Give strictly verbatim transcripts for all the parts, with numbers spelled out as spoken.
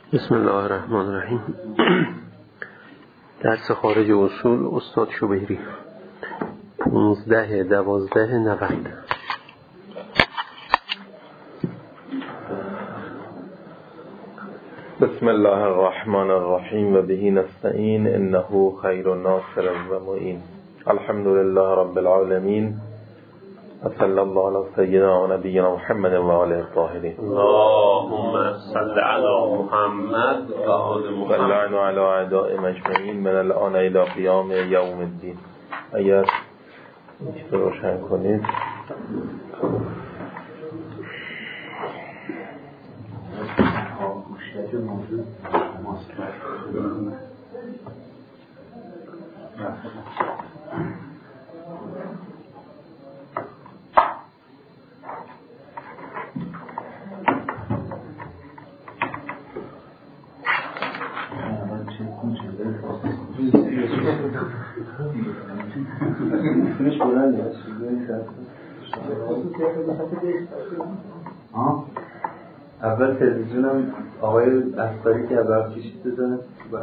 بسم الله الرحمن الرحیم. درس خارج اصول استاد شبیری پونزده دوازده نود. بسم الله الرحمن الرحیم و به نستعین انه خیر ناصر و معین. الحمد لله رب العالمین و صلی الله علی سیدنا و نبینا محمد و آله الطاهرین. اللهم صل علی محمد و آل محمد و لعن علی اعداء مجمعین من الان الی قیام یوم الدین. اگر این رو روشن کنید. اول تلویزیونم آقای اسقری که برق کشید بزنه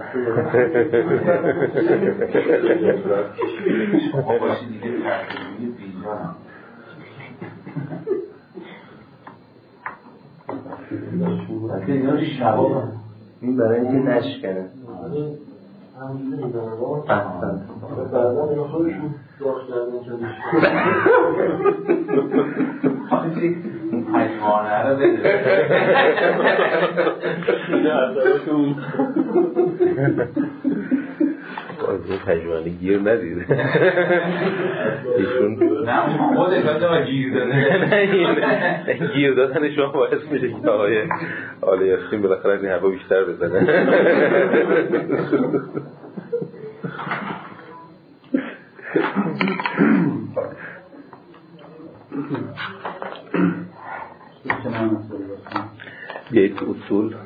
آقاشی دیگه تحقیقی بیجانم اصلا اینا شباب این برای اینکه نشکنه احسن بعدا اینا خودشون داشت کردن چندیش حیوانه رو بده بازی حیوانی گیر ندیده ایشون نه خودش باید گیر داده نه گیر دادن شما باعث میشه که آقای آله یاسین بالاخره این حرفا بیشتر بزنه. بیایید اصول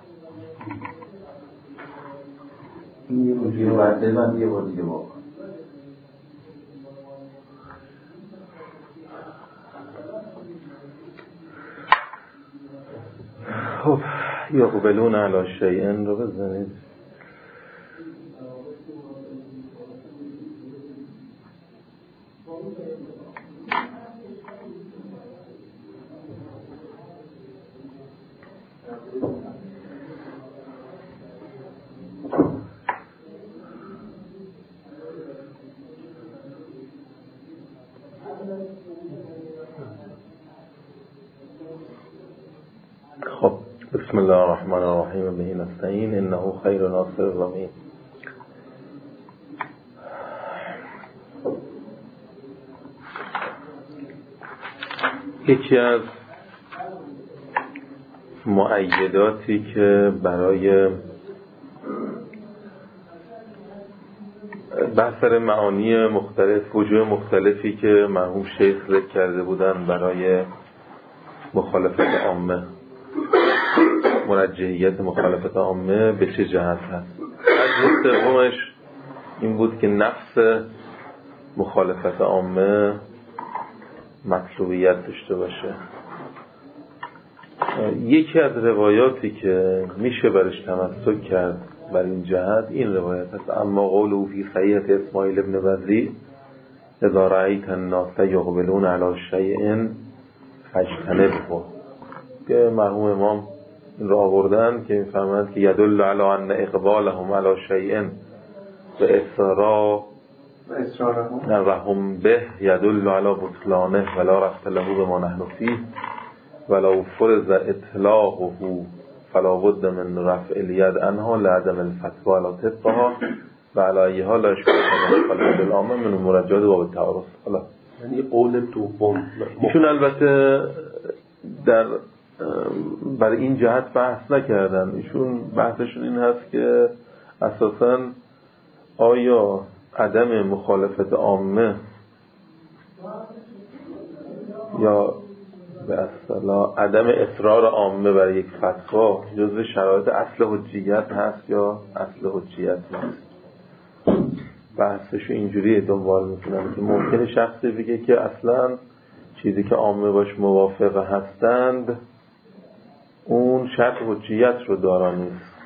این یه روزی رو برده من یه بار دیگه باقا خب یقبلون علی شیئن رو بزنید. خب بسم الله الرحمن الرحیم و به نستعین انه خیر ناصر و معین. یکی از مؤیداتی که برای بحث معانی مختلف وجوه مختلفی که مرحوم شیخ ذکر کرده بودن برای مخالفت عامه، مرجحیت مخالفت عامه به چه جهت هست. از سومش این بود که نفس مخالفت عامه مطلوبیت داشته باشه. یکی از روایاتی که میشه برش تمسک کرد بر این جهت این روایت هست: اما قوله فی صحیحة اسماعیل ابن بدری اذا رأیت الناس یقبلون علی شیء فاجتنبه، که مرحوم امام این را آوردن که میفهمند که یدل علی ان اقبالهم علی شیء و اصرارا و به یدل علی بطلانه ولا رفت له بما نحن فیه ولو فرض اطلاقه فلا بد من رفع الید عنها لعدم الفتوى علی طبقها و علی ایها لا اشکال خلق العامه من مرجعات باب التعارض. حالا یعنی قول دوم ایشون البته در برای این جهت بحث نکردن. ایشون بحثشون این هست که اساساً آیا عدم مخالفت عامه یا به اصطلاح عدم اصرار عامه برای یک فتوا جزو شرایط اصل حجیت هست یا اصل حجیت نیست. بحثشو اینجوری دنبال میکنن که ممکنه شخصی بگه که اصلاً چیزی که عامه باش موافق هستند اون شرط حجیت رو دارا نیست،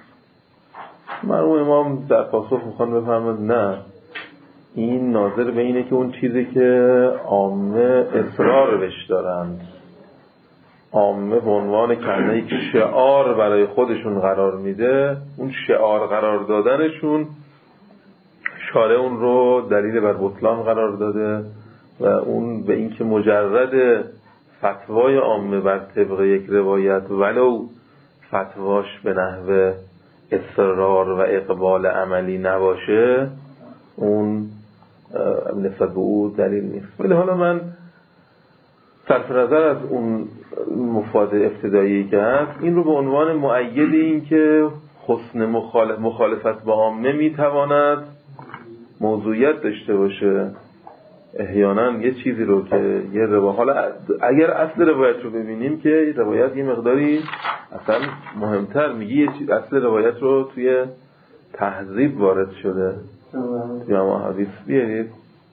مرحوم امام در پاسخ میخوان بفرماد نه، این ناظر به اینه که اون چیزی که عامه اصرار بهش دارند، عامه به عنوان کنه یک شعار برای خودشون قرار میده، اون شعار قرار دادنشون شارع اون رو دلیل بر بطلان قرار داده و اون به این که مجرد فتوای عامه بر طبق یک روایت ولو فتواش به نحو اصرار و اقبال عملی نباشه، اون نسبت به او دلیل نیست. ولی حالا من صرف نظر از اون مفاد ابتدایی که هست، این رو به عنوان مؤید این که حسن مخالف مخالفت با عامه میتواند موضوعیت داشته باشه، احیانا یه چیزی رو که یه روایت، حالا اگر اصل روایت رو ببینیم که روایت یه مقداری اصلا مهمتر میگه، یه چیز اصل روایت رو توی تهذیب وارد شده یا ما حدیث بیارید.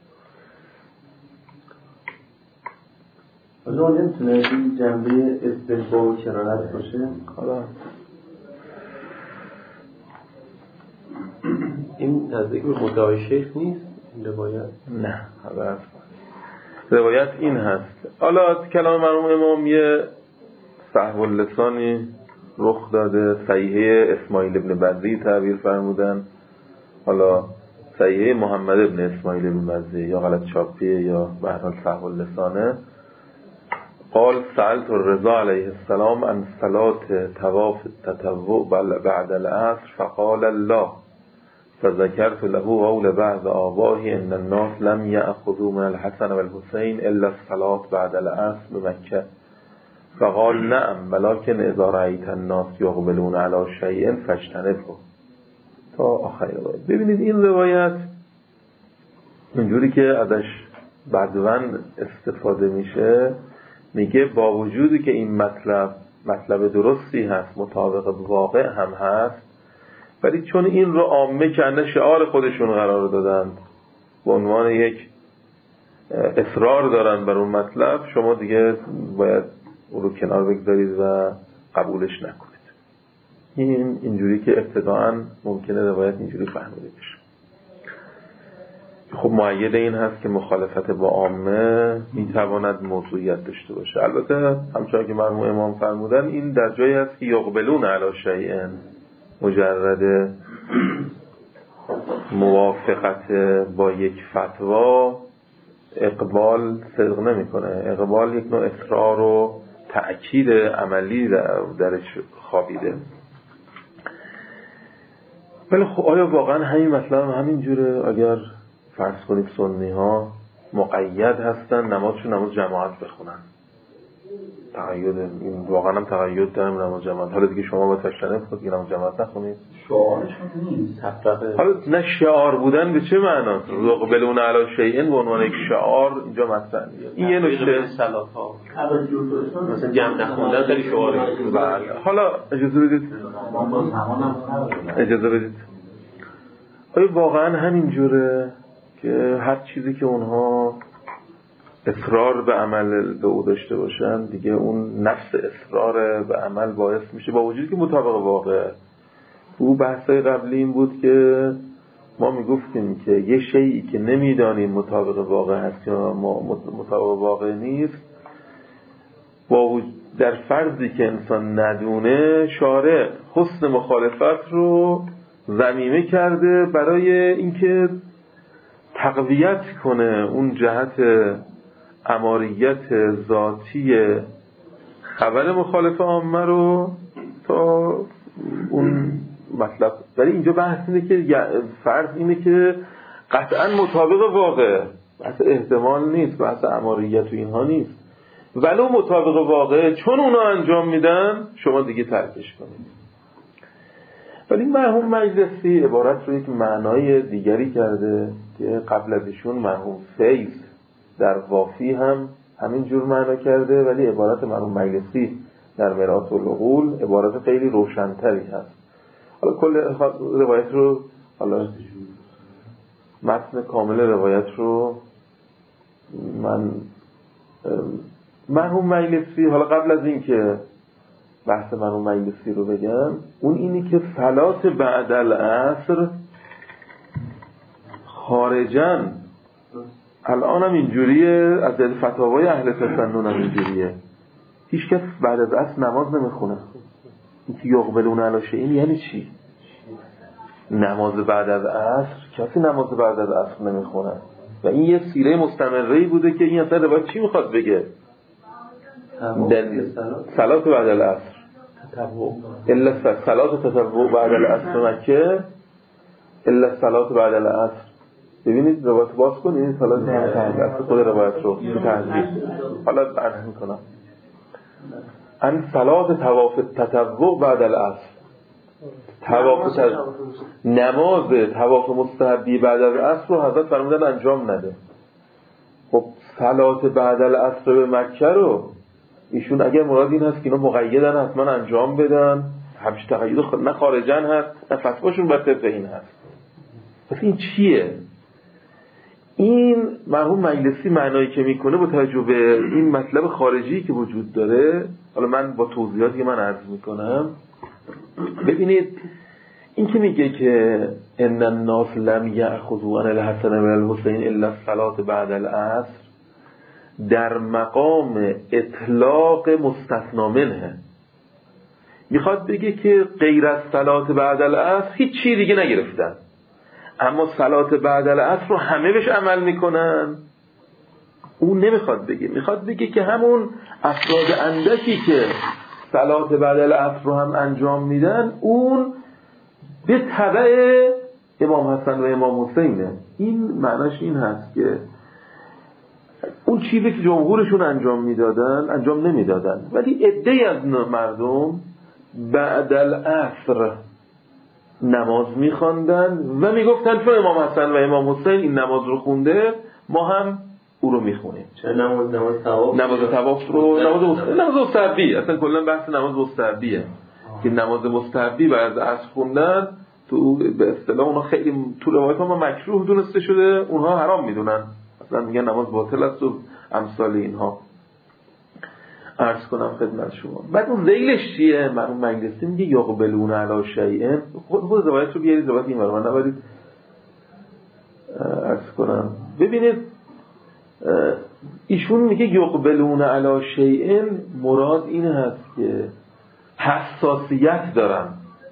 حالا نمیتونه این جنبه استحباب و کرانت باشه؟ حالا این نزدیک به مدعای شیخ نیست این روایت؟ نه، حالا روایت این هست. حالا کلام مرحوم امام یه سهو اللسانی رخ داده، صحیحه اسماعیل ابن بدری تعبیر فرمودن، حالا صحیحه محمد ابن اسماعیل ابن بدری یا غلط چاپیه یا به هر حال سهو اللسانه. قال سألت الرضا علیه السلام عن صلاة طواف التطوع بعد العصر فقال الله، فذكرت له قول بعض آبائه ان الناس لم يأخذوا من الحسن والحسين الا الصلاة بعد العصر بمكة فقال نعم ولكن اذا رأيت الناس يقبلون على شيء فاجتنبه تا آخر روایت. ببینید این روایت اینجوری که ازش بدون استفاده میشه، میگه با وجودی که این مطلب مطلب درستی هست، مطابق واقع هم هست، ولی چون این رو عامه کنه شعار خودشون قرار دادند، به عنوان یک اصرار دارن بر اون مطلب، شما دیگه باید اون رو کنار بگذارید و قبولش نکنید. این اینجوری که ابتداعاً ممکنه روایت اینجوری فهمیده بشه. خب مؤید این هست که مخالفت با عامه میتواند موضوعیت داشته باشه. البته همچنان که مرحوم امام فرمودن این در جایی هست که یقبلون علی شیء، مجرد موافقت با یک فتوا اقبال صدق نمیکنه. اقبال یک نوع اصرار و تأکید عملی درش خوابیده. ولی خب آیا واقعا همین مطلب همین جوره؟ اگر فرض کنید سنی ها مقید هستن نمازشون نماز جماعت بخونن، تقید این واقعا هم تقید دارم نماز جماعت، حالا دیگه شما با تشنه خود دیگه نماز جماعت نخونید، شعارشون نیست تفرقه. حالا نه شعار بودن به چه معناست؟ یقبلون علی شیء به عنوان یک شعار اینجا مطرح نیست. این یه نکته صلات ها مثلا جمع نخوندن خیلی شعاره. بله حالا اجازه بدید اجازه بدید آیا واقعا همین جوره که هر چیزی که اونها اصرار به عمل به او داشته باشن دیگه اون نفس اصرار به عمل باعث میشه، با وجودی که مطابق واقع؟ او بحثای قبلی این بود که ما میگفتیم که یه شیئی که نمیدانیم مطابق واقع هست یا مطابق واقع نیست، با وجود در فرضی که انسان ندونه شارع حسن مخالفت رو ضمیمه کرده برای اینکه تقویت کنه اون جهت اماریت ذاتی خبر مخالف عامه رو تا اون مطلب. ولی اینجا بحث اینه که فرض اینه که قطعا مطابق واقع، بحث احتمال نیست، بحث اماریت و اینها نیست، ولو مطابق واقع چون اونا انجام میدن شما دیگه ترکش کنید. ولی مرحوم مجلسی عبارت رو یک معنای دیگری کرده که قبل از ایشون مرحوم فیض در وافی هم همین جور معنا کرده، ولی عبارت مرحوم مجلسی در مرآت العقول عبارت خیلی روشن‌تری هست. حالا کل روایت رو، حالا متن کامل روایت رو من مرحوم مجلسی حالا قبل از این که بحث من اون مجلسی رو بگم، اون اینی که صلات بعد العصر خارجن الان هم اینجوریه، از فتاوای اهل تسنن هم اینجوریه، هیچ کس بعد از عصر نماز نمیخونه. این که یقبلون علی شیء یعنی چی؟ نماز بعد از عصر کسی نماز بعد از عصر نمیخونه و این یه سیره مستمره‌ای بوده که این اصلا روایت چی میخواد بگه؟ صلات بعد العصر الا صلات تطوع بعد العصر مکه الا صلات بعد العصر. ببینید روایت باز کنید، صلات بعد العصر خود روایت رو تحقیق حالا عرض میکنم ان صلات طواف تطوع بعد العصر، طواف نماز طواف مستحبی بعد از عصر رو حضرت فرمودن انجام نده. خب صلات بعد العصر به مکه رو ایشون اگر مراد این هست که اینا مقیدن حتما انجام بدن، همش تقید نه خارجن هست نه فتواشون بر طبق این هست. پس این چیه؟ این مرحوم مجلسی معنایی که میکنه با توجه به این مطلب خارجی که وجود داره، حالا من با توضیحاتی که من عرض میکنم، ببینید این که میگه که ان الناس لم یأخذوا عن الحسن و الحسین الا الصلاة بعد العصر، در مقام اطلاق مستثنا منه میخواد بگه که غیر از صلاة بعد العصر هیچ چیز دیگه نگرفتن، اما صلاة بعد العصر رو همه بهش عمل میکنن. اون نمیخواد بگه، میخواد بگه که همون افراد اندکی که صلاة بعد العصر رو هم انجام میدن اون به تبع امام حسن و امام حسینه. این معناش این هست که اون چیزی که جمهورشون انجام میدادن انجام نمیدادن، ولی عده‌ای از مردم بعد العصر نماز میخواندن و میگفتن چون امام حسن و امام حسین این نماز رو خونده ما هم او رو میخونیم. چه نماز نماز طواف نماز طواف رو نماز نماز مستحبی، اصلا کلا بحث نماز مستحبیه که نماز مستحبی بعد از عصر خوندن تو به اصطلاح اونها خیلی تو روایت ها ما مکروه دونسته شده، اونها حرام میدونن، اصلا میگن نماز باطل است و امثال اینها. عرض کنم خدمت شما بعد اون ذیلش چیه؟ مرحوم مجلسی میگه یقبلون علی شیء، خود خود روایت رو بیارید، روایت این برام نبرید. عرض کنم ببینید ایشون میگه یقبلون علی شیء، مراد این هست که حساسیت دارن.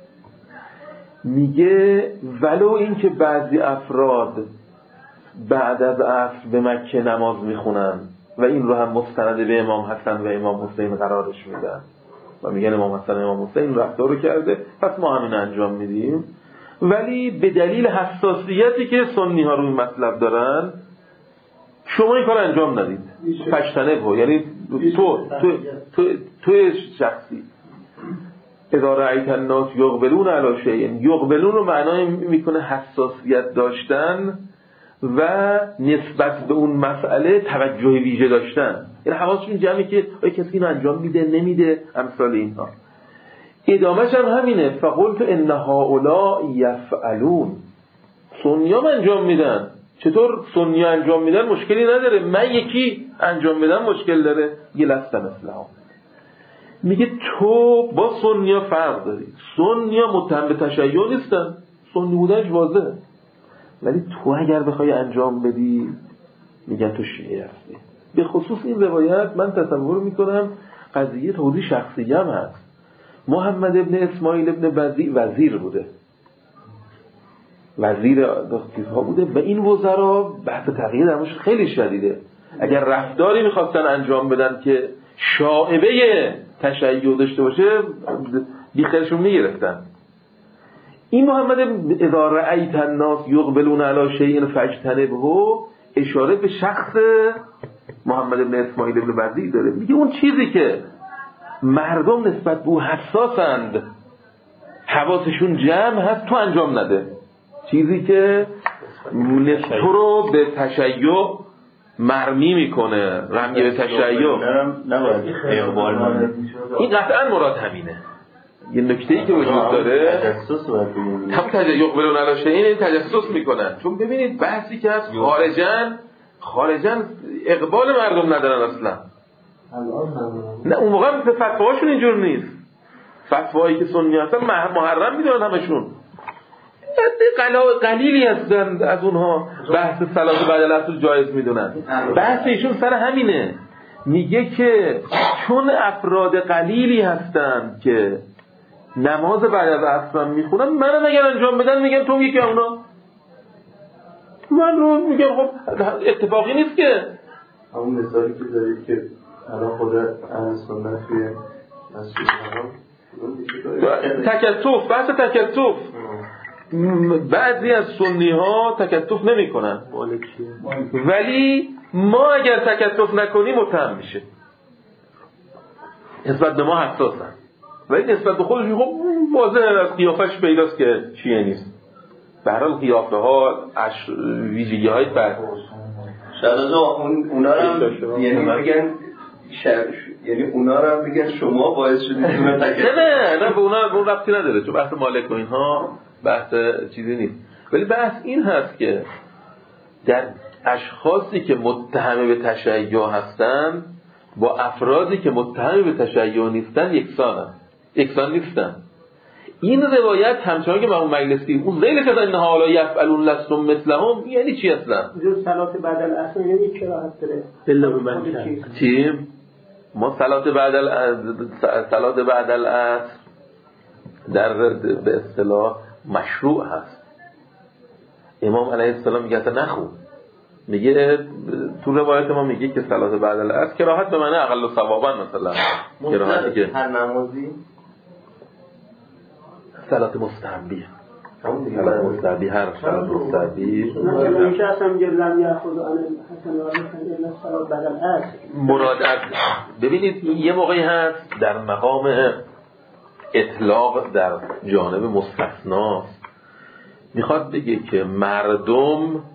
میگه ولو این که بعضی افراد بعد از عصر به مکه نماز میخونن و این رو هم مستند به امام حسن و امام حسین قرارش میدن و میگن امام حسن و امام حسین رفتار رو کرده پس ما همین انجام میدیم، ولی به دلیل حساسیتی که سنی ها روی مطلب دارن شما این کار انجام ندید. پشتنه بود، یعنی تو تو تو تو شخصی اذا رأیت الناس یقبلون علی شیء، یقبلون رو معنای میکنه حساسیت داشتن و نسبت به اون مسئله توجه ویژه داشتن، یعنی حواسشون جمعی که آیا کسی اینو انجام میده نمیده، امثال اینها. ادامهش هم همینه، فقلت ان هؤلاء یفعلون، سنیام انجام میدن. چطور سنی انجام میدن مشکلی نداره، من یکی انجام میدم مشکل داره؟ یه لسته مثلها. میگه تو با سنیا فرق داری، سنیا متهم به تشیع نیستن، سنی بودنش واضحه، ولی تو اگر بخوای انجام بدی میگن تو شیعه هستی. به خصوص این روایت من تصور میکنم قضیه توضیح شخصی هم هست. محمد ابن اسماعیل ابن بدی وزیر بوده، وزیر داخلی‌ها بوده و این وزرا بحث تغییر درمش خیلی شدیده. اگر رفتاری میخواستن انجام بدن که شائبه تشیع داشته باشه بیخیرشون میگرفتن. این محمد اذا رأیت الناس یقبلون علی شیء فاجتنبه اشاره به شخص محمد ابن اسماعیل ابن بدی داره. میگه اون چیزی که مردم نسبت به او حساسند، حواسشون جمع هست، تو انجام نده. چیزی که تو رو به تشیع مرمی میکنه، رمی به تشیع، نباید اقبال مانده. این قطعا مراد همینه. یه نکته‌ای که وجود داره تجسس باید بگیم، هم تجسس یقبلون علی شیء، این تجسس میکنن. چون ببینید بحثی که از خارجن خارجن اقبال مردم ندارن اصلا. نه اون موقع فتواهاشون اینجور نیست. فتوایی که سنی هستن محرم میدونن همشون. قلیلی هستن از اونها بحث صلات بعد العصر جایز میدونن. بحث ایشون سر همینه، میگه که چون افراد قلیلی هستن که نماز بعد از عصر میخونن، منم اگر انجام بدن میگم تو یکی اونا، من رو میگم خب اتفاقی نیست که. همون مثالی که دارید که الان خود اهل سنت توی مسجد حرام تکتف، بحث تکتف، بعضی از سنی ها تکتف نمی کنن، ولی ما اگر تکتف نکنیم متهم میشه، نسبت به ما حساسن، ولی نسبت به خودش خب واضح از قیافش پیداست که چیه نیست. به هر حال قیافه ها ویژگی های فرق شاید اون اونا رو یعنی بگن یعنی اونا رو بگن شما باعث شدید اونا تکتف. نه نه به اونا به اون ربطی نداره، چون بحث مالک و اینها بحث چیزی نیست، ولی بحث این هست که در اشخاصی که متهم به تشیع هستن با افرادی که متهم به تشیع نیستن یکسانن، یکسان نیستن. این روایت همچنان که امام مجلسی اون ذیل که انها حالا یفعلون لستم مثلهم یعنی چی اصلا؟ جو صلات بعد العصر یعنی چرا داره الا بمن چی؟ ما صلات بعد العصر صلات بعد العصر در به اصطلاح مشروع هست. امام علیه السلام میگه نخون، میگه تو روایت ما میگه که صلات بعد العصر کراهت به معنی اقل ثوابا، مثلا کراهتی که هر نمازی صلات مستحبی، صلات مستحبی، هر صلات مستحبی میشه اصلا میگه لم یاخذ عن الحسن و الا صلات بعد العصر مراد. ببینید یه موقعی هست در مقام اطلاق در جانب مستثناست، میخواد بگه که مردم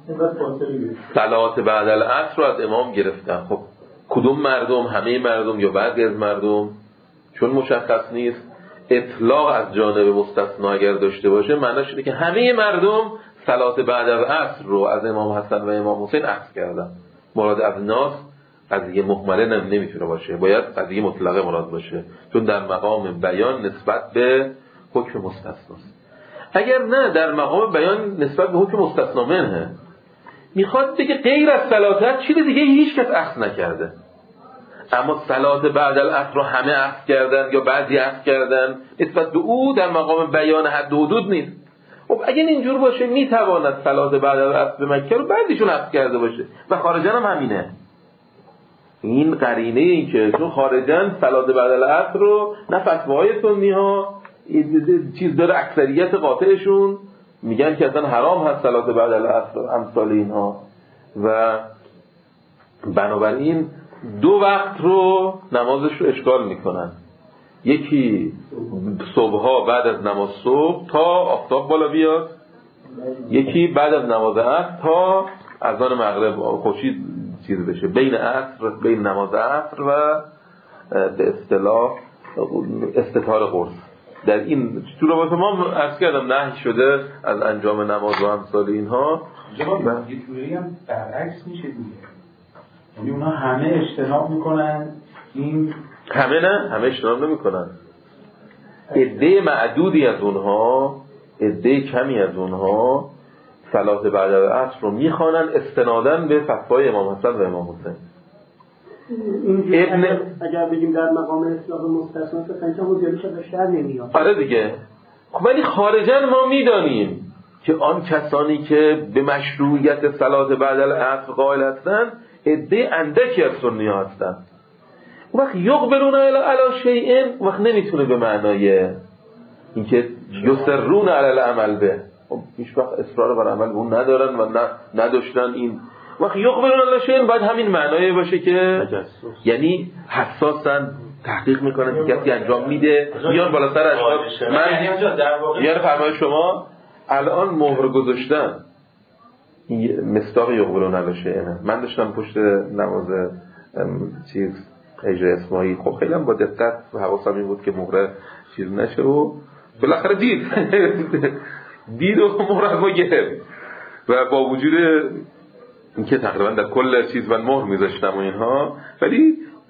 صلات بعد العصر رو از امام گرفتن. خب کدوم مردم؟ همه مردم یا بعضی از مردم؟ چون مشخص نیست. اطلاق از جانب مستثنا اگر داشته باشه معناش اینه که همه مردم صلات بعد از عصر رو از امام حسن و امام حسین اخذ کردن. مراد از ناس قضیه مهمله نمیتونه باشه، باید قضیه مطلقه مراد باشه، چون در مقام بیان نسبت به حکم مستثناست. اگر نه در مقام بیان نسبت به حکم مستثنا منه، میخواد بگه غیر از صلات چیز دیگه هیچ کس اخذ نکرده، اما صلات بعد العصر رو همه اخذ کردن یا بعضی اخذ کردن، نسبت به او در مقام بیان حد و حدود نیست. خب اگر اینجور باشه میتواند صلات بعد العصر به مکه رو بعضیشون اخذ کرده باشه و خارجن هم همینه. این قرینه این که چون خارجن صلات بعد العصر رو نه فتواهای سنی ها چیز داره، اکثریت قاطعشون میگن که اصلا حرام هست صلات بعد العصر امثال اینها، و بنابراین دو وقت رو نمازش رو اشغال میکنن، یکی صبحها بعد از نماز صبح تا آفتاب بالا بیاد، یکی بعد از نماز عصر تا اذان مغرب خورشید چیز بشه، بین عصر بین نماز عصر و به اصطلاح استتار قرص. در این تو روایت ما عرض کردم نهی شده از انجام نماز و امثال اینها. جواب یه جوری هم برعکس میشه دیگه، یعنی اونا همه اجتناب میکنن، این همه نه، همه اجتناب نمیکنن، عده معدودی از اونها، عده کمی از اونها صلات بعد از عصر رو میخوانن استنادن به فتوای امام حسن و امام حسین. ابن اگر, اگر بگیم در مقام اصلاح مستثنا فقط حجتش بیشتر نمیاد. آره دیگه. خب ولی خارجن ما میدانیم که آن کسانی که به مشروعیت صلات بعد العصر قائل هستند عده اندکی از سنی ها هستند. وقت یقبلون علی شیء وقت نمیتونه به معنای اینکه یسرون علی العمل به، خب هیچ وقت اصرار بر عمل اون ندارن و نه نداشتن. این وقت یقبلون علی شیء باید همین معنای باشه که یعنی حساسن، تحقیق میکنن که کسی انجام میده میان بالا سر اشخاص. من یعنی فرمای شما الان مهر گذاشتن مصداق یقبلون علی شیء. من داشتم پشت نماز چیز اجرای اسماعیل، خب خیلی هم با دقت و حواسم این بود که مهر چیز نشه و بالاخره دید دید و مهر از ما گرفت، و با وجود اینکه تقریبا در کل چیز من مهر میذاشتم و اینها، ولی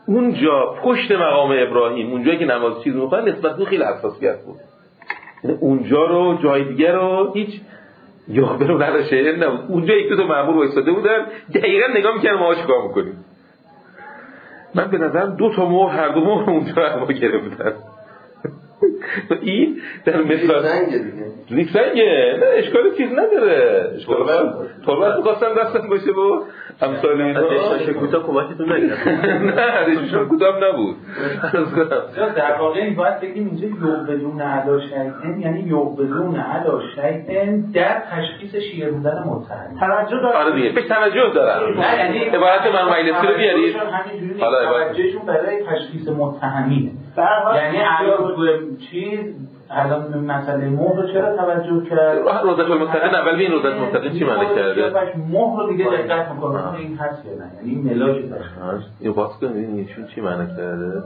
اونجا پشت مقام ابراهیم، اونجایی که نماز چیز میخواد نسبت به خیلی حساسیت بود. یعنی اونجا رو جای دیگه رو هیچ یا برو در شهر نبود. اونجا یک دو تا مأمور وایساده بودن دقیقاً نگاه می‌کردن ما چیکار می‌کنیم. من به نظرم دو تا مهر هر دو مهر اونجا ما گرفتن. این در مثال زنگه دیگه لیک زنگه، نه اشکال چیز نداره. اشکال تربت می‌خواستم دستم باشه با امثال اینا. دشتاش کوتاه کمکتون نکرد. نه دشتاش کوتاه نبود. در واقع این باید بگیم اینجا یوق بدون علا شیطن، یعنی یوق بدون علا شیطن در تشخیص شیعه بودن متهم توجه داره. آره دیگه بهش توجه دارم. نه یعنی عبارت من مجلسی رو بیارید. حالا توجهشون برای تشخیص متهمینه. یعنی الان چیز الان مسئله مهر چرا توجه کرد؟ روزت المتقین اول به این روزت المتقین چی معنی کرده؟ مهر دیگه دقت میکنه این هست یا نه، یعنی این ملاک تشخیص. این باز کنید ایشون چی معنی کرده؟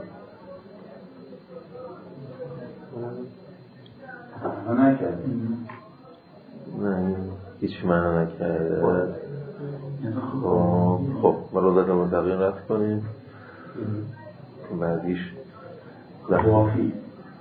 معنی نکرده. نه هیچ معنی نکرده. خب ما روزت المتقین رفت کنیم. بعدیش وافی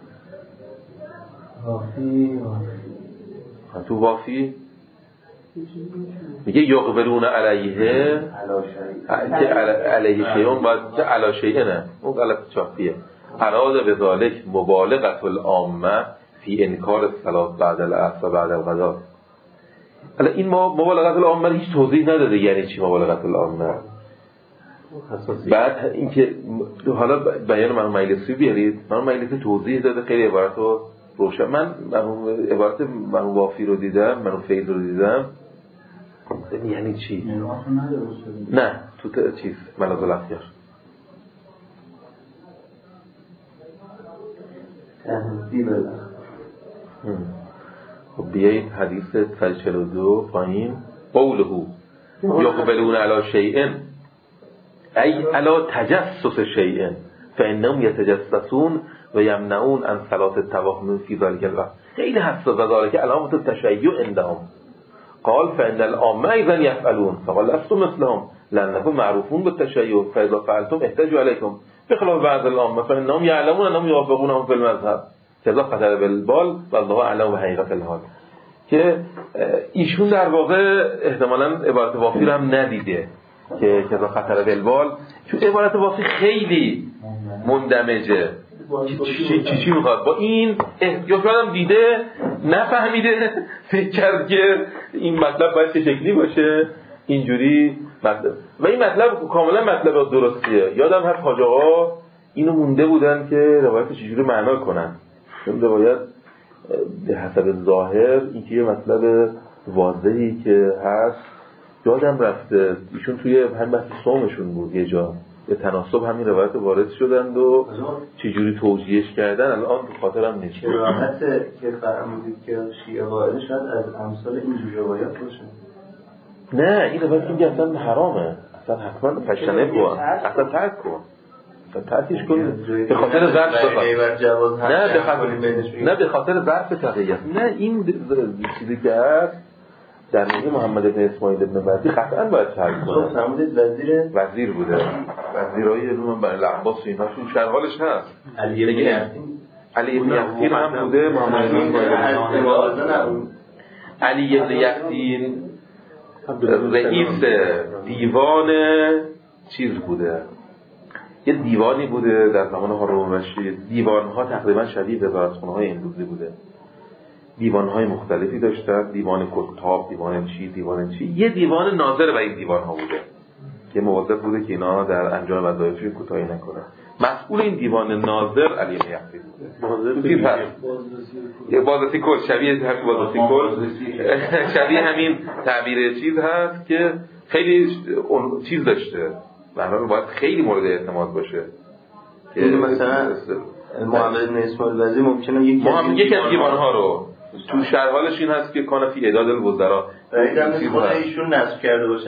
وافی وافی تو وافی میگه یقبلون علیه که علیه شیعون باید که علا شیعه نه اون غلط چاپیه. اراد به ذالک مبالغت العامه فی انکار الصلاة بعد العصر بعد الغداء. الان این مبالغت العامه هیچ توضیح نداده یعنی چی مبالغت العامه. بعد اینکه حالا بیان من مجلسی بیارید، من مجلسی توضیح داده خیلی عبارت رو روشن. من عبارت من وافی رو دیدم، من فیض رو دیدم. یعنی چی؟ نه تو چیز ملاذ الاخیار خب بیایید حدیث صد و چهل و دو پایین قوله یقبلون علی شیء ای علا تجسس شیء فانهم یتجسسون و یمنعون عن صلاة التوهم فی ذلک الوقت. خیلی حساس ذلك علامت التشیع عندهم. قال فان العامه اذا يفعلون فقال لستم مثلهم لانكم معروفون بالتشیع فاذا فعلتم احتجوا عليكم بخلاف بعض العامه فانهم يعلمون انهم يوافقونهم في المذهب كذا قتل بالبال والله اعلم بحقیقت الحال. که ایشون در واقع احتمالاً عبارت وافی رو هم ندیده که کذا خطر بالبال، چون عبارت وافی خیلی مندمجه. چی چی چی میخواد با این احتیاج هم دیده نفهمیده فکر کرد که این مطلب باید چه شکلی باشه اینجوری مطلب و این مطلب کاملا مطلب درستیه. یادم هست حاج آقا اینو مونده بودن که روایت چجوری معنا کنن، چون روایت به حسب ظاهر این که یه مطلب واضحی که هست یادم رفته. ایشون توی هم بحث صومشون بود یه جا به تناسب همین روایت وارد شدند و چجوری توجیهش کردن الان تو خاطرم نیست. روایت که فرمودید که شیعه قائل شاید از امثال اینجور روایت باشه. نه این روایت که اصلا حرامه، اصلا حتما فشنه کن، اصلا ترک کن، اصلا ترکش کن به خاطر ظرف بخواد. نه به خاطر نه به خاطر ظرف تقییت. نه این چیزی که هست در مورد محمد بن اسماعیل بن وزی قطعا باید ترک کنه. فرمودید وزیر وزیر بوده، وزیرای علوم بن عباس و ایناشون شرحالش هست. علی بن یحیی علی بن یحیی هم بوده، محمد بن اسماعیل علی بن یحیی رئیس دیوان چیز بوده، یه دیوانی بوده در زمان هارون الرشید. دیوان‌ها تقریبا شبیه وزارتخونه‌های امروزی بوده، دیوان‌های مختلفی داشتن، دیوان کتاب، دیوان چی، دیوان چی. یه دیوان ناظر و این دیوان‌ها بوده که مواظب بوده که اینا در انجام وظایفش کوتاهی نکنه. مسئول این دیوان ناظر علی بن یحیی بوده. یه بازرسی کل شبیه همین بازرسی کل شبیه همین تعبیر چیز هست که خیلی چیز داشته، برای باید خیلی مورد اعتماد باشه. که مثلا محمد بن اسماعیل وزی ممکنه یکی محمد یکی از دیوان‌ها رو تو شرحالش این هست که کان فی اعداد الوزراء دیدم خود ایشون نصب کرده باشه.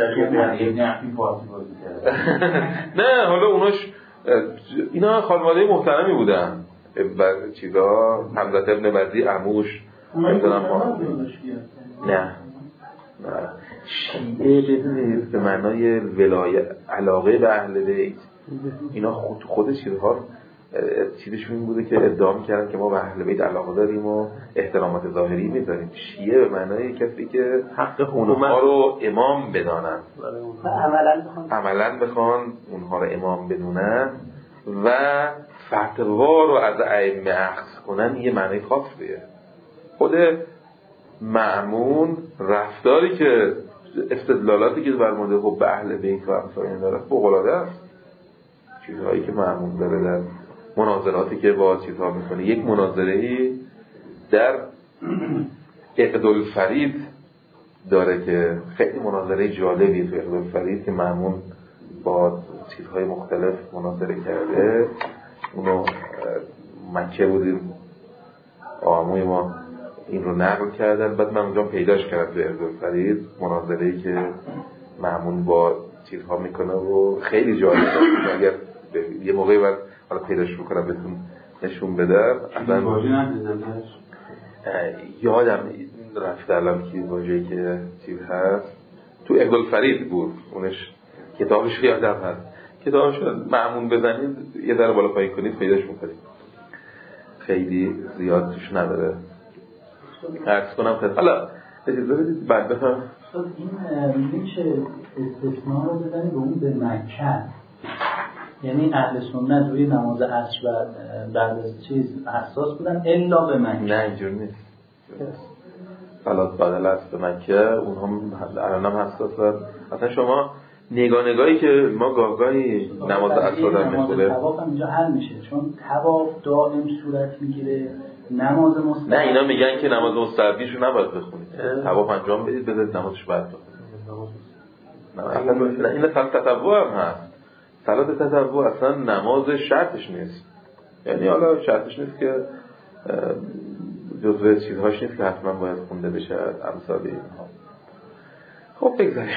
نه حالا اوناش اینا خانواده محترمی بودن، چیزا حمزه ابن وزی عموش مثلا نه نه شیعه بدون به معنای ولایت علاقه به اهل بیت اینا خود خود چیزها چیزشون این بوده که ادعا می‌کردن که ما به اهل بیت علاقه داریم و احترامات ظاهری می‌ذاریم. شیعه به معنای کسی که حق اونها رو امام بدانن و عملاً بخوان عملاً بخوان اونها رو امام بدونن و فتوا رو از ائمه اخذ کنن. یه معنی خاصیه. خود مأمون رفتاری که استدلالاتی که بر مورد حب اهل بیت و امثال این داره فوق‌العاده است. چیزهایی که مأمون داره در مناظراتی که با چیزها میکنه. یک مناظره‌ای در اقدالفرید داره که خیلی مناظره جالبیه تو اقدالفرید که مأمون با چیزهای مختلف مناظره کرده. اونو مکه بودیم آموی ما این رو نقل کردن، بعد من اونجا پیداش کردم تو اقدالفرید مناظره‌ای که مأمون با چیزها میکنه و خیلی جالبه. اگر یه موقعی بعد حالا پیداش بکنم بهتون نشون بدم. اصلا یادم رفت الان که واژه‌ای که چیز هست تو اقدالفرید بود، اونش کتابش یادم هست. کتابش مأمون بزنید یه ذره بالا پایین کنید پیداش میکنید. خیلی زیاد توش نداره. عرض کنم خیلی حالا اجازه بدید بعد بفهم این میشه استثناء رو بزنید به اون به مکه، یعنی اهل سنت روی نماز عصر و بعد از چیز حساس بودن الا به مکه. نه اینجور نیست. صلات بعد العصر به مکه اونها الان هم حساسن. اصلا شما نگاه نگاهی که ما گاهگاهی نماز عصر داریم میخوره طواف هم اینجا حل میشه چون طواف دائم صورت میگیره. نماز مستحب نه اینا میگن که نماز مستحبیشو نباید بخونید، طواف انجام بدید بذارید نمازش بعد بخونید. نه این صلات تطوع هم هست. صلات تطوع اصلا نماز شرطش نیست، یعنی حالا شرطش نیست که جزء چیزهاش نیست که حتما باید خونده بشه امثال اینها. خب بگذاریم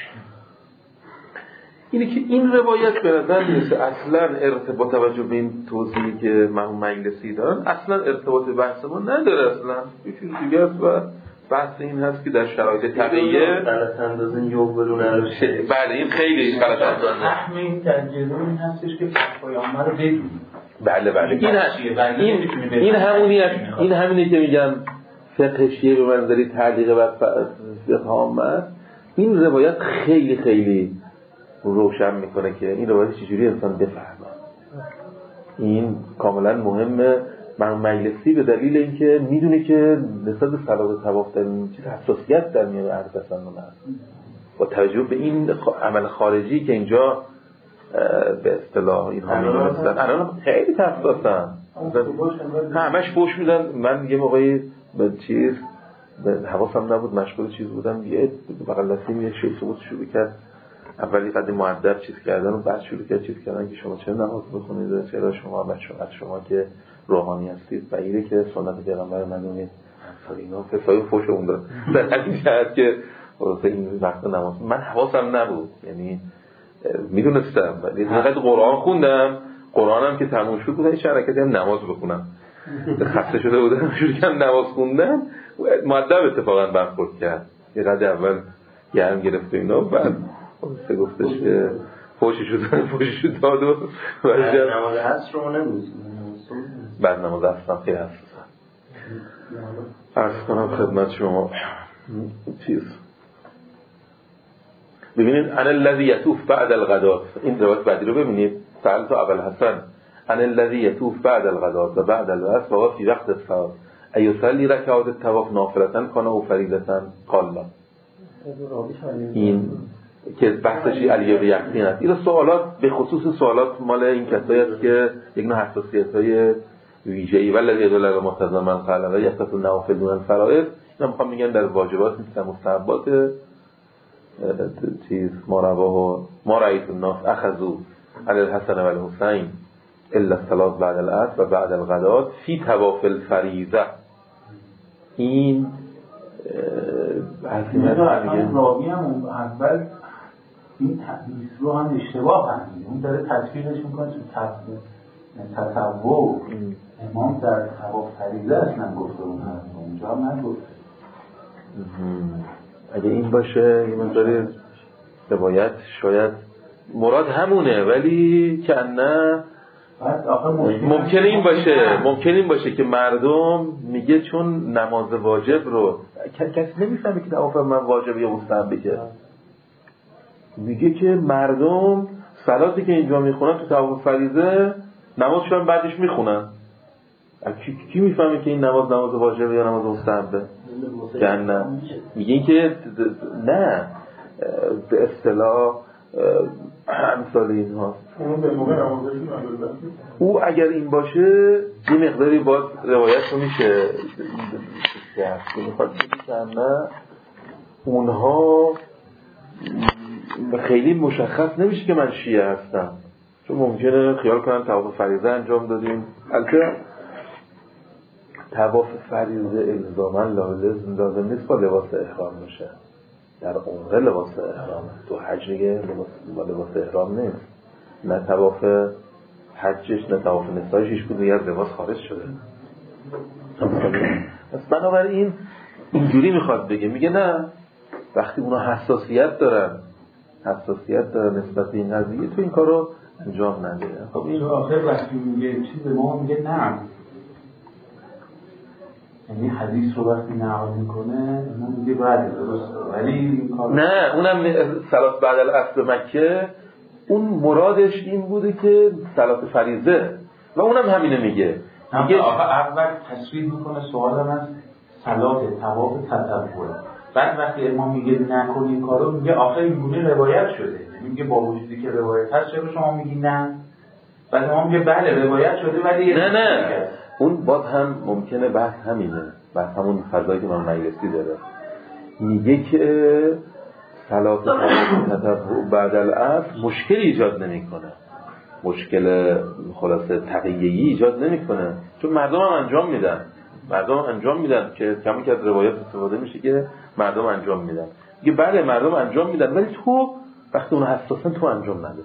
اینه که این روایت به نظر میرسه اصلا ارتباط توجه به این توضیحی که مرحوم مجلسی دارن اصلا ارتباط بحث ما نداره. اصلا یه چیز دیگه است و بحث این هست که در شرایط طبیعیه غلط اندازه یوم بدون عرشه. بله این خیلی غلط اندازه. فهم این در جلو این هستش که پیامبر رو بدونیم. بله بله این این این همونی این همینی که میگم فقه شیعه به منظری تعلیق بر فقه عامه. این روایت خیلی خیلی روشن میکنه که این روایت چجوری انسان بفهمه. این کاملا مهمه. من مجلسی به دلیل اینکه میدونه که نسبت به صلات طواف در این چیز حساسیت در میان اهل تسنن هست با توجه به این عمل خارجی که اینجا به اصطلاح اینها میگن الان خیلی حساسن، همش فوش میدن. من یه موقعی به چیز به حواسم نبود مشغول چیز بودم، یه بغل دستی یه شیخ بود شروع کرد اولی قدیم مؤدب چیز کردن و بعد شروع کرد چیز کردن که شما چه نماز بخونید، چرا شما بعد شما شما که روحانی هستید بعیده که سنت پیغمبر ندونید. اینا فسای فوش اون داره در این جهت که واسه این وقت نماز من حواسم نبود، یعنی میدونستم ولی فقط قرآن خوندم. قرآنم که تموم شد بود هیچ حرکتی هم نماز بخونم خسته شده بودم شروع کردم نماز خوندن. مؤدب اتفاقا برخورد کرد یه قدر اول گرم گرفت اینا بعد سه گفتش که فوشی شد فوشی شد داد و نماز عصر رو نمی‌دونم بعد نماز عصر خیلی حساسم. عرض کنم خدمت شما چیز ببینید ان الذی یطوف بعد الغداة. این روایت بعدی رو ببینید. سألت ابوالحسن ان الذی یطوف بعد الغداة و بعد العصر و فی وقت الصلاة ایصلی رکعات الطواف نافلة کان او فریضة قال لا. این که بحثش علیه به یقین است. این سوالات به خصوص سوالات مال این کسایی است که یک نوع حساسیت‌های ویژه‌ای والذی يدل على مقتضى من قال و یقصد النوافل دون الفرائض. اینا میخوام میگن در واجبات نیستن مستحبات چیز ما رواه ما رأیت الناس اخذوا علی الحسن و الحسین الا الصلاة بعد العصر و بعد الغداة فی طواف الفریضه. این بحثی مثلا راوی هم اول این حدیث رو هم اشتباه فهمید. اون داره تصویرش میکنه تو تصوف امام در طواف فریضه اصلا گفته اون هست اونجا هم نگفته. اگه این باشه یه مقداری روایت شاید مراد همونه، ولی که نه ممکنه این باشه ممکنه این باشه که مردم میگه چون نماز واجب رو کسی نمیفهمه که نوافل من واجب یا مستحب بگه، میگه که مردم صلاتی که اینجا میخونن تو طواف فریضه نمازشون بعدش میخونن. کی کی میفهمه که این نماز نماز واجب یا نماز مستحبه؟ نه میگه این که نه به اصطلاح امثال اینها او اگر این باشه یه مقداری باز روایت رو میشه میخواد بگید نه اونها خیلی مشخص نمیشه که من شیعه هستم، چون ممکنه خیال کنن طواف فریضه انجام دادیم. البته طواف فریضه الزاما لازم لازم نیست با لباس احرام باشه، در عمره لباس احرامه، تو حج دیگه لباس لباس احرام نیست، نه طواف حجش نه طواف نسایش هیچ کدوم از لباس خارج شده. پس بنابراین اینجوری میخواد بگه، میگه نه وقتی اونا حساسیت دارن حساسیت دارن نسبت به این قضیه تو این کارو انجام نده. خب این آخر وقتی میگه چیز ما میگه نه، یعنی حدیث رو وقتی نقل میکنه اون میگه بعد درسته، ولی این کار نه اونم صلات بعد العصر مکه اون مرادش این بوده که صلات فریضه و اونم همینه میگه. میگه آخه اول تصویر میکنه سوالم از صلات طواف تطوع، بعد وقتی امام میگه نکن این کارو میگه آخه اینگونه روایت شده، میگه با وجودی که روایت هست چرا شما میگی نه؟ بعد امام میگه بله روایت شده ولی نه نه اون باز هم ممکنه بحث همینه، بحث همون فضایی که من مجلسی داره، میگه که صلات تطوع بعد العصر مشکل ایجاد نمیکنه، مشکل خلاصه تقیه‌ای ایجاد نمیکنه، چون مردم هم انجام میدن مردم هم انجام میدن که کمی که از روایت استفاده میشه که مردم انجام میدن. میگه بله مردم انجام میدن ولی تو وقتی اون حساسن تو انجام نده،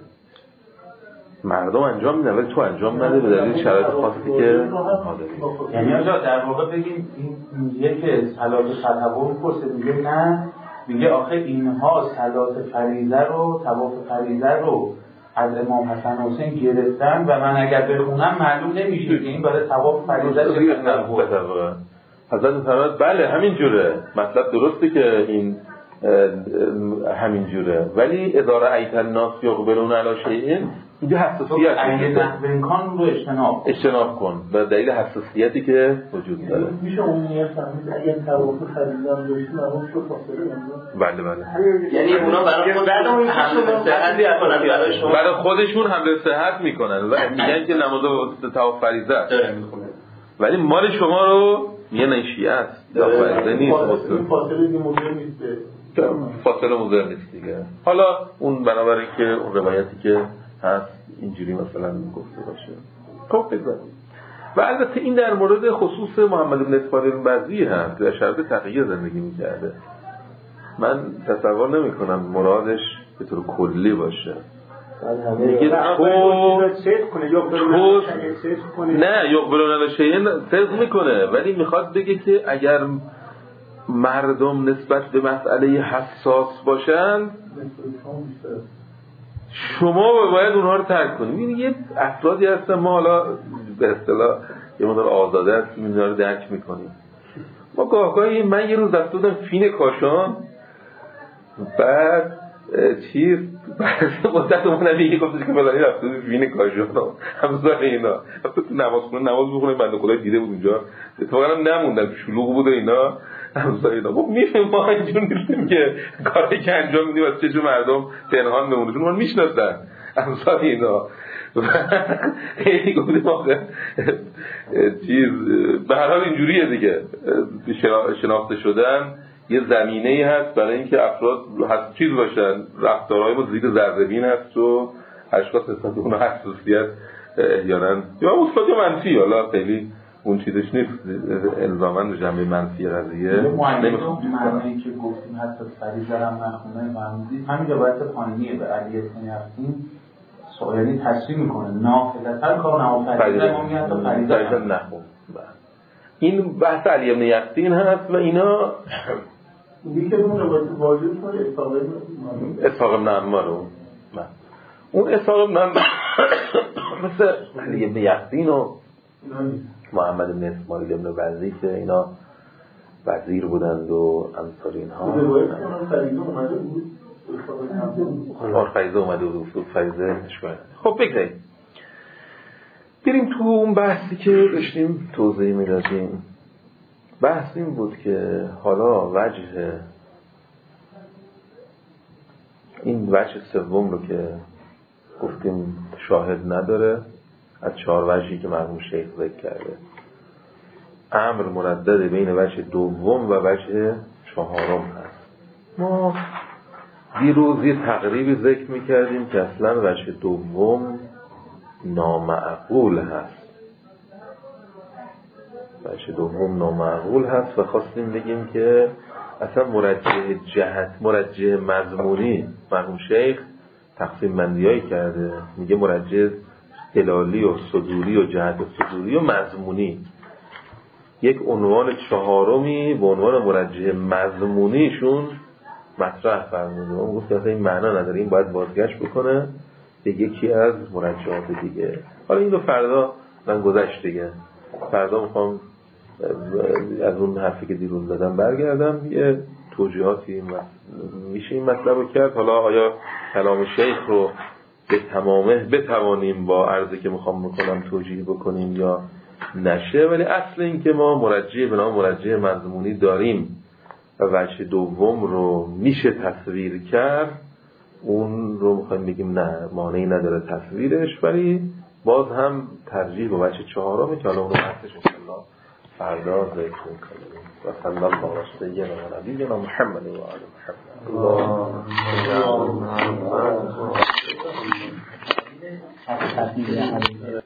مردم انجام میدن ولی تو انجام نده به دلیل شرایط خاصی که داری. یعنی آجا در واقع بگیم این میگه که صلات تطوع میپرسه، میگه نه، میگه آخه اینها صلات فریضه رو طواف فریضه رو از امام حسن حسین گرفتن و من اگر بخونم معلوم نمیشه که این برای طواف فریضه چه تطوع. حضرت فرمود بله همین جوره، مطلب درسته که این همین جوره، ولی اداره ایت الناس یقبلون علی شیء اینجا حساسیت اگه نحو امکان رو اجتناب اجتناب کن به دلیل حساسیتی که وجود داره. میشه اون یه فهمید اگه طواف فریضه هم داشتیم اون شو فاصله بله بله یعنی اونا برای خودشون حمله صحت میکنن برای شما برای خودشون حمله صحت میکنن و میگن که نماز طواف فریضه داره میخونه، ولی مال شما رو میگه نه شیعه است، طواف فریضه نیست، فاصله دیگه مدر نیست، فاصله مدر نیست دیگه. حالا اون بنابراین که اون روایتی که هست اینجوری مثلا گفته باشه. خب بگذاریم. و البته این در مورد خصوص محمد بن اسماعیل البزی هست در شرط تقیه زندگی میکرده. من تصور نمی کنم مرادش به طور کلی باشه. میگه تو نه یقبلون علی شیء صدق میکنه، ولی میخواد بگه که اگر مردم نسبت به مسئله حساس باشن شما باید اونها رو ترک کنید. این یه افرادی هستن ما حالا به اصطلاح یه مقدار آزاده هستیم اینا رو درک میکنیم. ما گاهگاهی من یه روز رفته بودم فین کاشان، بعد چیز بعد مدت اومدن میگه گفتش که فلانی رفته بود فین کاشان همسر اینا رفته تو نماز خونه نماز بخونه، بنده خدا دیده بود اونجا اتفاقا نموندن شلوغ بود و اینا همسر اینا. خب میفهمیم ما اینجور نیستیم که کاری که انجام میدیم از چشم مردم پنهان بمونه، چون ما میشناسن همسر اینا خیلی گفتیم آخه چیز به هر حال اینجوریه دیگه، شناخته شدن یه زمینه‌ای هست برای اینکه افراد هست چیز باشن، رفتارهای ما زیر ذره‌بین هست و اشخاص نسبت اون حساسیت احیانا یا مثبت یا منفی، حالا خیلی اون چیزش نیست الزاماً جنبه منفی قضیه نمیخوام معنی که گفتیم حتی فریضه هم نخونه فهمیدید همین روایت پایینیه به علی بن یقطین سوالانی تصریح میکنه نافلتن کار نماز فریضه ما میگن تا فریضه نخون. این بحث علی بن یقطین هست و اینا دیگه اون روایت واجب کنه اسحاق اسحاق بن عمار رو اون اسحاق من مثل علی ابن یقین و محمد بن اسماعیل ابن وزی که اینا وزیر بودند و انصار اینها. فریضه اومده بود. آر فریضه اومده بود. فریضه نشونه. خب بگذاریم. بریم تو اون بحثی که داشتیم توضیح میدادیم. بحث این بود که حالا وجه این وجه سوم رو که گفتیم شاهد نداره از چهار وجهی که مرحوم شیخ ذکر کرده. امر مردد بین وجه دوم و وجه چهارم هست. ما دیروز یه تقریبی ذکر میکردیم که اصلا وجه دوم نامعقول هست. وجه دوم نامعقول هست و خواستیم بگیم که اصلا مرجع جهت مرجع مضمونی مرحوم شیخ تقسیم بندیایی کرده. میگه مرجع دلالی و صدوری و جهت صدوری و مضمونی. یک عنوان چهارمی به عنوان مرجع مضمونیشون مطرح فرموده. اون گفت که این معنا نداره، این باید بازگشت بکنه به یکی از مرجعات دیگه. حالا این رو فردا من گذشت دیگه. فردا میخوام از اون حرفی که دیروز دادم برگردم یه توجیهاتی میشه این مطلب رو کرد. حالا آیا کلام شیخ رو به تمامه بتوانیم با عرضی که میخوام بکنم توجیه بکنیم یا نشه، ولی اصل این که ما مرجع به نام مرجع مضمونی داریم و وجه دوم رو میشه تصویر کرد، اون رو میخوایم بگیم نه مانعی نداره تصویرش، ولی باز هم ترجیح به وجه چهارمه که حالا اون رو بحثش انشاءالله فردا ذکر میکنیم. و صلی الله علی سیدنا و نبینا محمد و آل محمد.